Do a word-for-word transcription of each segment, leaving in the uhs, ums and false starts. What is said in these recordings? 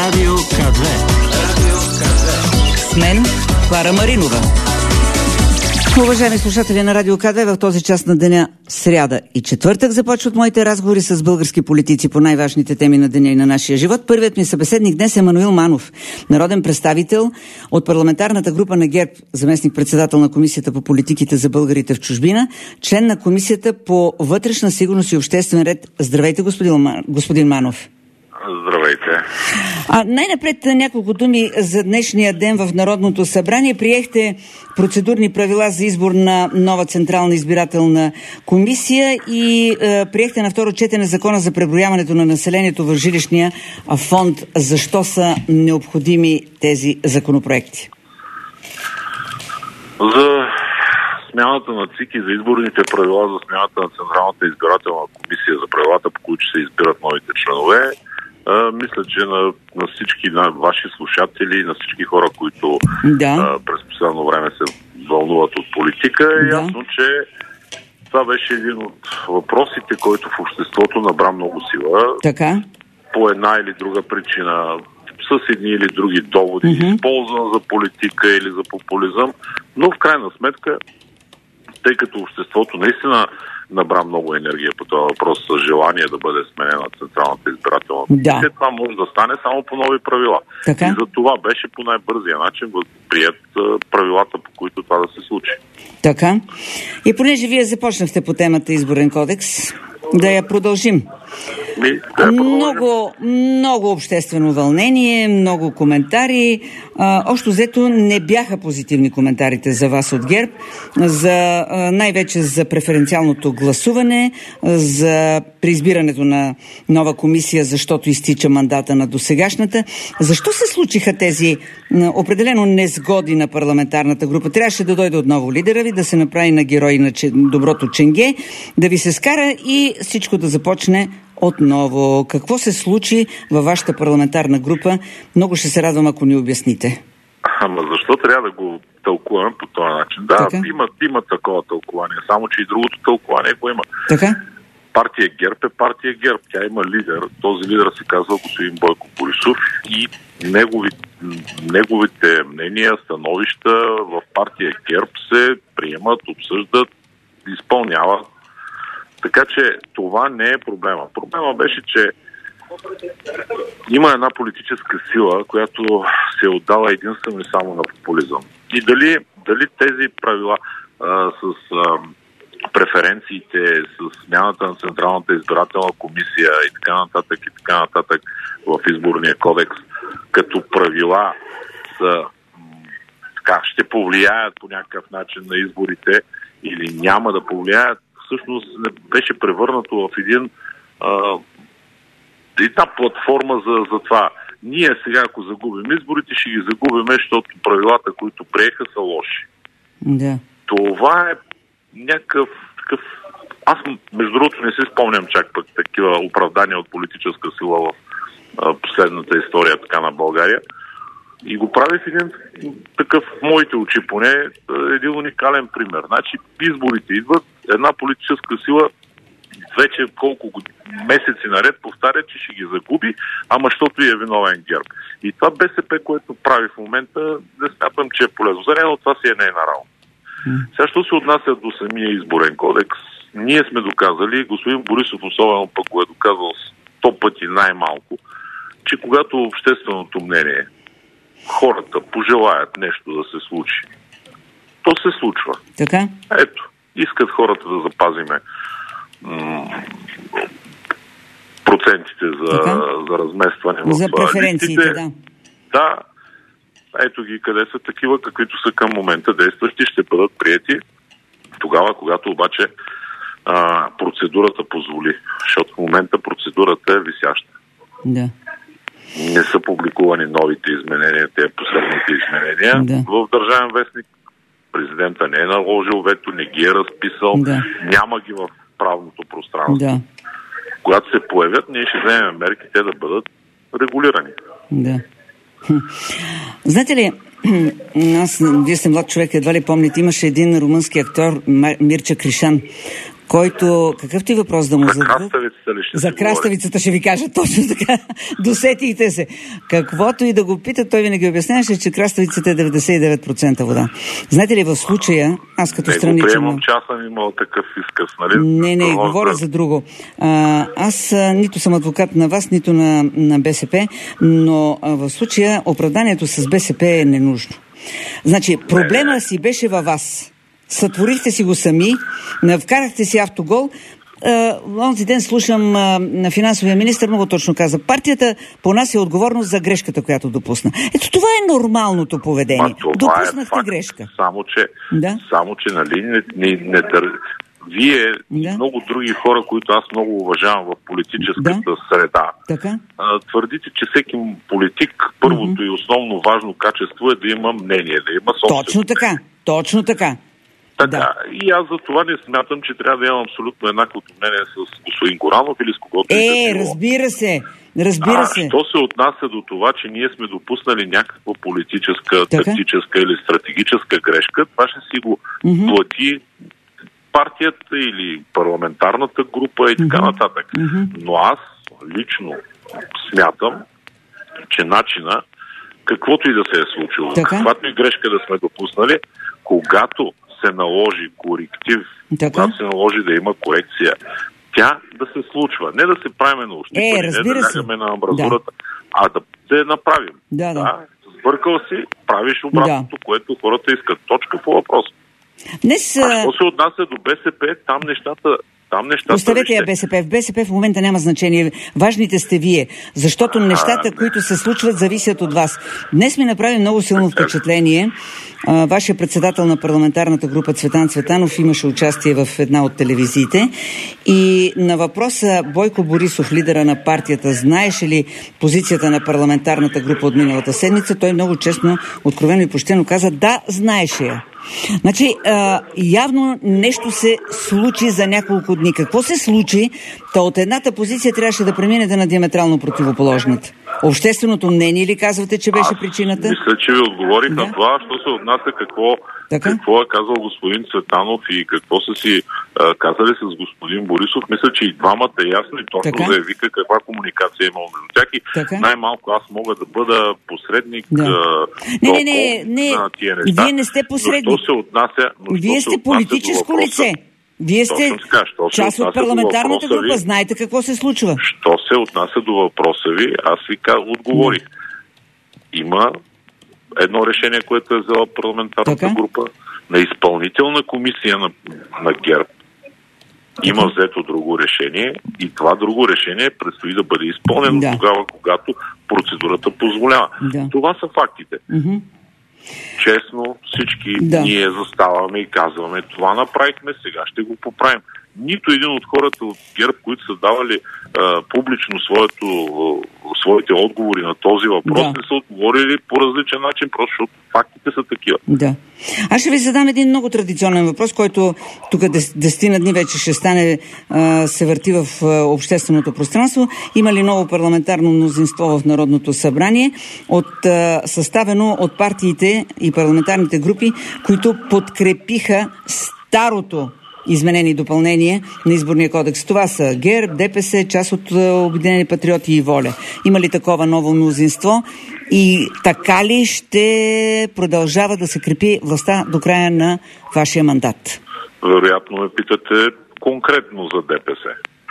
Радио К две. С мен Клара Маринова. Уважаеми слушатели на Радио К две, в този час на деня сряда и четвъртък започват моите разговори с български политици по най-важните теми на деня и на нашия живот. Първият ми събеседник днес е Мануил Манов, народен представител от парламентарната група на ГЕРБ, заместник-председател на Комисията по политиките за българите в чужбина, член на Комисията по вътрешна сигурност и обществен ред. Здравейте, господин, господин Манов. Здравейте. А, най-напред няколко думи за днешния ден в Народното събрание. Приехте процедурни правила за избор на нова Централна избирателна комисия и е, приехте на второ четене закона за преброяването на населението в жилищния фонд. Защо са необходими тези законопроекти? За смяната на ЦИК и за изборните правила за смяната на Централната избирателна комисия, за правилата, по които се избират новите членове, А, мисля, че на, на всички на ваши слушатели, на всички хора, които да. а, през последно време се вълнуват от политика, е да. ясно, че това беше един от въпросите, който в обществото набра много сила. Така. По една или друга причина, с едни или други доводи, mm-hmm. използван за политика или за популизъм, но в крайна сметка, тъй като обществото наистина набра много енергия по този въпрос с желание да бъде сменена Централната избирателна комисия, да. това може да стане само по нови правила. Така? И за това беше по най-бързия начин прият правилата, по които това да се случи. Така. И понеже вие започнахте по темата Изборен кодекс, да я продължим. Ми, да я много, много обществено вълнение, много коментари. А, общо взето не бяха позитивни коментарите за вас от ГЕРБ, за, а, най-вече за преференциалното гласуване, за преизбирането на нова комисия, защото изтича мандата на досегашната. Защо се случиха тези а, определено незгоди на парламентарната група? Трябваше да дойде отново лидера ви, да се направи на герой на че, доброто ченге, да ви се скара и всичко да започне отново. Какво се случи във вашата парламентарна група? Много ще се радвам, ако ни обясните. Ама защо трябва да го тълкуваме по този начин? Да, така? има, има такова тълкуване, само че и другото тълкуване го има. Така? Партия ГЕРБ е партия ГЕРБ. Тя има лидер. Този лидер се казва господин Бойко Борисов и негови, неговите мнения, становища в партия ГЕРБ се приемат, обсъждат, изпълняват. Така че това не е проблема. Проблема беше, че има една политическа сила, която се е отдала единствено и само на популизъм. И дали, дали тези правила а, с а, преференциите, с смяната на Централната избирателна комисия и така нататък и така нататък в изборния кодекс, като правила са, така, ще повлияят по някакъв начин на изборите или няма да повлияят, всъщност беше превърнато в един а, една платформа за, за това. Ние сега, ако загубим изборите, ще ги загубим, защото правилата, които приеха, са лоши. Да. Това е някакъв такъв... Аз, между другото, не си спомням чак пък такива оправдания от политическа сила в а, последната история така на България. И го прави в един такъв, в моите очи поне, един уникален пример. Значи, изборите идват, една политическа сила вече колко месеци наред повтаря, че ще ги загуби, ама защото и е виновен ГЕРБ. И това БСП, което прави в момента, не смятам, че е полезно. За него това си е нейна работа. Сега, що се отнася до самия изборен кодекс, ние сме доказали, господин Борисов особено пък го е доказал сто пъти най-малко, че когато общественото мнение, хората пожелаят нещо да се случи, то се случва. Така? Ето, искат хората да запазиме м- процентите за, за разместване в за преференциите, листите. Да. Да, ето ги къде са такива, каквито са към момента действащи, ще бъдат приети тогава, когато обаче а, процедурата позволи. Защото в момента процедурата е висяща. Да. Не са публикувани новите изменения, те последните изменения. Да. В Държавен вестник президента не е наложил вето, не ги е разписал, да. Няма ги в правното пространство. Да. Когато се появят, ние ще вземем мерки те да бъдат регулирани. Да. Знаете ли, аз, вие сте млад човек, едва ли помните, имаше един румънски актьор, Мирча Кришан, който... Какъв ти въпрос да му За зададат? краставицата ли ще За краставицата ще ви кажа точно така. Досетихте се. Каквото и да го питат, той винаги обясняваше, че краставицата е деветдесет и девет процента вода. Знаете ли, в случая, аз като страничен... Не го приемам, че аз съм имал такъв изказ, нали? Не, не, Това говоря да... за друго. А, аз а, нито съм адвокат на вас, нито на, на БСП, но а, в случая оправданието с БСП е ненужно. Значи, проблема не. си беше във вас. Сътворихте си го сами, вкарахте си автогол. Онзи ден слушам а, на финансовия министър, много точно каза, партията понася отговорност за грешката, която допусна. Ето това е нормалното поведение. Допуснахте е грешка. Само, че, да? само, че нали, не, не, не дър... Вие да? и много други хора, които аз много уважавам в политическата да? среда, така? А, твърдите, че всеки политик, първото mm-hmm. и основно важно качество е да има мнение, да има собствено. Точно така, точно така. Така, да. и аз за това не смятам, че трябва да имам абсолютно еднаквото мнение с господин Горанов или с когото е, и да разбира се, разбира а, се. Що се отнася до това, че ние сме допуснали някаква политическа, така? тактическа или стратегическа грешка, това ще си го mm-hmm. плати партията или парламентарната група и така mm-hmm. нататък. Mm-hmm. Но аз лично смятам, че начина, каквото и да се е случило, така? каквато и грешка да сме допуснали, когато се наложи коректив, така? когато се наложи да има корекция, тя да се случва. Не да се правим на ощипане, е, не да лягаме на амбразурата, да. а да се направим. Да, да. да, сбъркал си, правиш обратното, да. което хората искат. Точка по въпроса. Днес... А що се отнася до БСП, там нещата... Там нещата... Оставете я БСП. В БСП в момента няма значение. Важните сте вие. Защото нещата, които се случват, зависят от вас. Днес ми направи много силно впечатление. Вашия председател на парламентарната група Цветан Цветанов имаше участие в една от телевизиите. И на въпроса Бойко Борисов, лидера на партията, знаеше ли позицията на парламентарната група от миналата седмица, той много честно, откровено и почтено каза, да, знаеше я. Значи, а, явно нещо се случи за няколко дни. Какво се случи? Та от едната позиция трябваше да преминете на диаметрално противоположната. Общественото мнение ли казвате, че беше Аз причината? Мисля, че ви отговорих да. на това, що се отнася какво, какво е казал господин Цветанов и какво са си а, казали с господин Борисов. Мисля, че и двамата е ясно и точно така? заявиха каква комуникация е имал между тях и така? най-малко аз мога да бъда посредник да. а, не, не, не, не, на тия неща. Вие не сте посредник. Но се отнася, но Вие сте политическо въпроса, лице. Вие сте така, част от парламентарната група, ви, знаете какво се случва. Що се отнася до въпроса ви, аз ви отговорих. Да. Има едно решение, което е взела парламентарната така? група на изпълнителна комисия на, на ГЕРБ. Има така? взето друго решение и това друго решение предстои да бъде изпълнено да. тогава, когато процедурата позволява. Да. Това са фактите. Mm-hmm. Честно, всички да. ние заставаме и казваме, това направихме, сега ще го поправим. Нито един от хората от ГЕРБ, които са давали а, публично своето, а, своите отговори на този въпрос, да. не са отговорили по различен начин, просто защото фактите са такива. Да. Аз ще ви задам един много традиционен въпрос, който тук десетина дни вече ще стане, а, се върти в а, общественото пространство. Има ли ново парламентарно мнозинство в Народното събрание, от, а, съставено от партиите и парламентарните групи, които подкрепиха старото изменение и допълнение на изборния кодекс. Това са ГЕРБ, ДПС, част от Обединени патриоти и Воля. Има ли такова ново мнозинство? И така ли ще продължава да се крепи властта до края на вашия мандат? Вероятно ме питате конкретно за ДПС.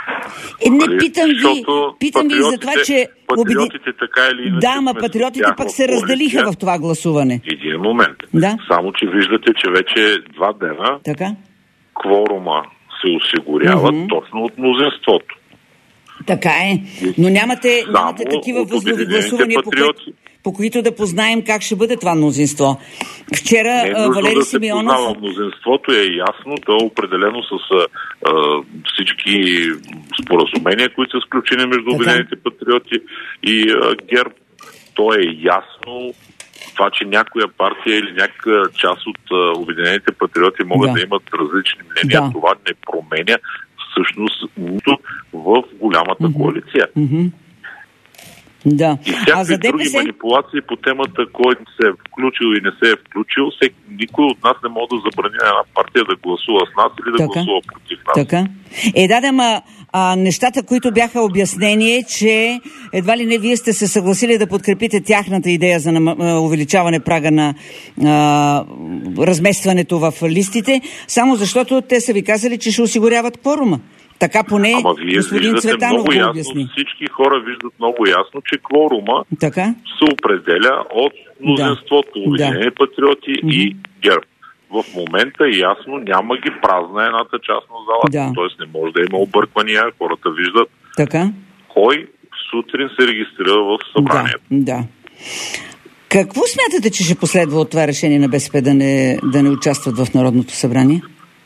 Е, не питам ви, питам ви за това, че... Патриотите така или иначе... Да, ма патриотите пък се разделиха в това гласуване. Един момент. Да? Само, че виждате, че вече два дена... Така? Кворума се осигурява mm-hmm. точно от мнозинството. Така е. Но нямате, нямате такива възлови гласувания, по, които, по които да познаем как ще бъде това мнозинство. Вчера не е нужно Валери да се Симеонов... познава мнозинството, е ясно, то е определено с а, всички споразумения, които са сключени между Обединените патриоти и а, ГЕРБ. То е ясно. Това, че някоя партия или някаква част от а, Обединените патриоти могат да, да имат различни мнения, да. това не променя всъщност нито в голямата mm-hmm. коалиция. Mm-hmm. Да. И всякакви а за други ДПС? манипулации по темата, кой се е включил и не се е включил, всеки, никой от нас не може да забрани една партия да гласува с нас или да така. гласува против нас. Така. Е, да, да, ма а, нещата, които бяха обяснение, че едва ли не вие сте се съгласили да подкрепите тяхната идея за нам... увеличаване прага на а, разместването в листите, само защото те са ви казали, че ще осигуряват кворума. Така поне Ама вие господин Цветанов го ясно, обясни. всички хора виждат много ясно, че кворума така? се определя от мнозинството, да. Обединени да. патриоти Mm-hmm. и ГЕРБ. В момента ясно няма ги празна едната част на залата, да. т.е. не може да има обърквания, хората виждат така? кой сутрин се регистрира в събранието. Да, да. Какво смятате, че ще последва от това решение на БСП да не, да не участват в Народното събрание?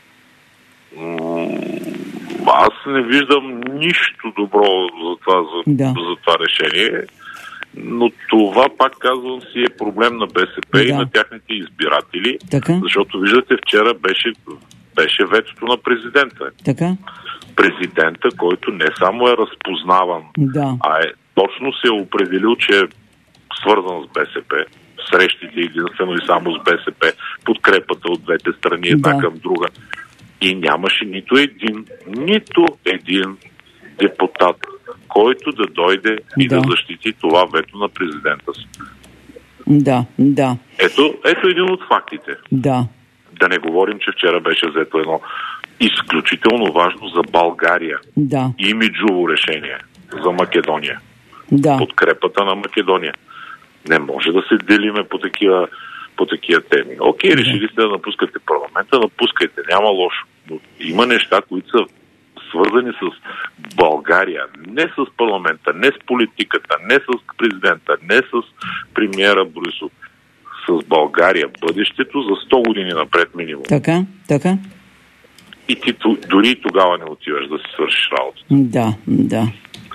Аз не виждам нищо добро за това, за, да. за това решение, но това, пак казвам, си е проблем на БСП да. и на тяхните избиратели, така? Защото виждате, вчера беше, беше ветото на президента. Така? Президента, който не само е разпознаван, да. а е точно се е определил, че е свързан с БСП. Срещите единствено и само с БСП, подкрепата от двете страни една да. към друга. И нямаше нито един, нито един депутат, който да дойде и да, да защити това вето на президента си. Да, да. Ето, ето един от фактите. Да. Да не говорим, че вчера беше взето едно изключително важно за България да. имиджово решение за Македония. Да. Подкрепата на Македония. Не може да се делиме по такива, по такива теми. Окей, да. решили сте да напускате парламента, напускайте, няма лошо. Но има неща, които са свързани с България, не с парламента, не с политиката, не с президента, не с премиера Борисов, с България, бъдещето за сто години напред минимум. Така, така. И ти дори тогава не отиваш да си свършиш работата. Да, да.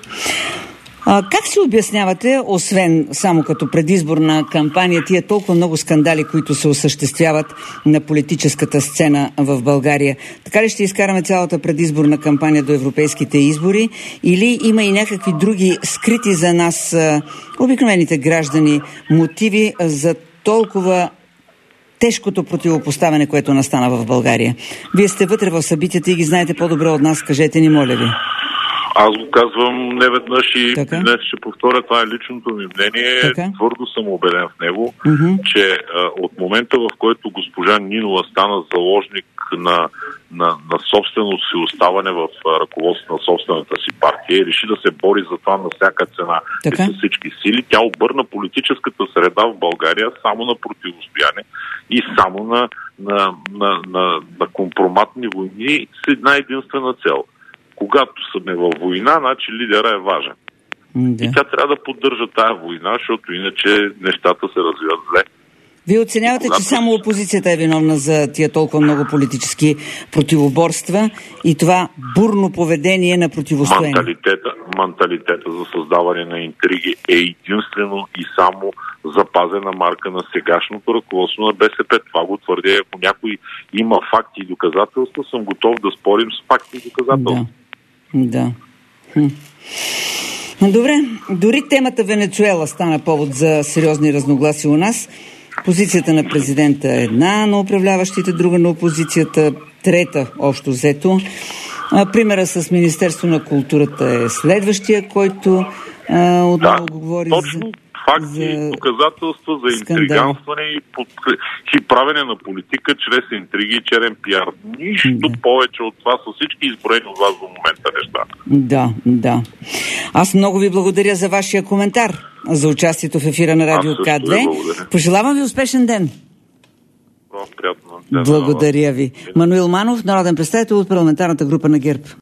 А, как си обяснявате, освен само като предизборна кампания, тия толкова много скандали, които се осъществяват на политическата сцена в България? Така ли ще изкараме цялата предизборна кампания до европейските избори? Или има и някакви други скрити за нас, обикновените граждани, мотиви за толкова тежкото противопоставяне, което настана в България? Вие сте вътре в събитията и ги знаете по-добре от нас. Кажете ни, моля ви. Аз го казвам неведнъж и така? днес ще повторя, това е личното ми мнение. Така? Твърдо съм убеден в него, mm-hmm. че а, от момента, в който госпожа Нинова стана заложник на, на, на собствено си оставане в а, ръководството на собствената си партия и реши да се бори за това на всяка цена така? И с всички сили, тя обърна политическата среда в България само на противостояние и само на, на, на, на, на компроматни войни с една единствена цел. Когато сме във война, значи лидера е важен. Да. И тя трябва да поддържа тая война, защото иначе нещата се развиват зле. Вие оценявате, Когато... че само опозицията е виновна за тия толкова много политически противоборства и това бурно поведение на противостояние? Менталитета, менталитета за създаване на интриги е единствено и само запазена марка на сегашното ръководство на БСП. Това го твърдя. Ако някой има факти и доказателства, съм готов да спорим с факти и доказателства. Да. Да. Хм. Добре, дори темата Венецуела стана повод за сериозни разногласия у нас. Позицията на президента е една, на управляващите друга, на опозицията трета, общо взето. А, примера с Министерство на културата е следващия, който а, отново да, го говори точно. за... Факти, за доказателства за интриганстване и, под... и правене на политика чрез интриги и черен пиар. Нищо да. повече от това са всички изброени от вас до момента неща. Да, да. Аз много ви благодаря за вашия коментар, за участието в ефира на Радио К две. Пожелавам ви успешен ден. Приятно. Благодаря ви. Мануил Манов, народен представител от парламентарната група на ГЕРБ.